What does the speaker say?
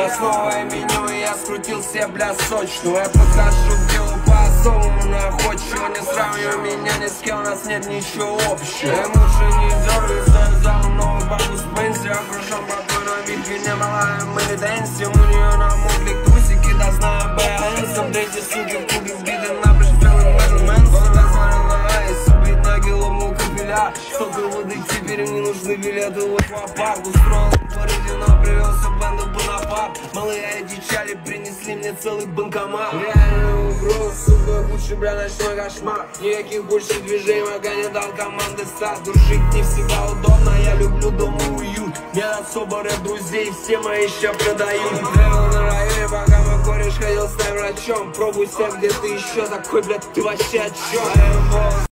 сейчас новое меню, и я скрутил себе, бля, сочную. Я подхожу к делу по-особому находчиво. Не сравнивай меня ни с кем, у нас нет ничего общего. Я лучше не дергай, стою за новую бабу с пенси. Окружен бабой на вихре, не малая Мэри Дэнси. У нее на мукле трусики, да знаю БНС. Третий суки в кубе сбиты на брешь, белый мэн. Убить ноги, ломнул капеля. Столько воды, теперь мне нужны билеты в аквапарк. Устроил Бородино, привелся в бенду Бонапарт. Малые одичали, принесли мне целый банкомат. Реальную угрозу, сука, худший, бля, ночной кошмар. Никаких больше движений, пока не дал команды старт. Жить не всегда удобно, я люблю дом и уют. Нет особо рэп друзей, все мои ща продают. Тревел на районе, пока мой кореш ходил с врачом. Пробуй себя где ты еще такой, блядь, ты вообще о чем?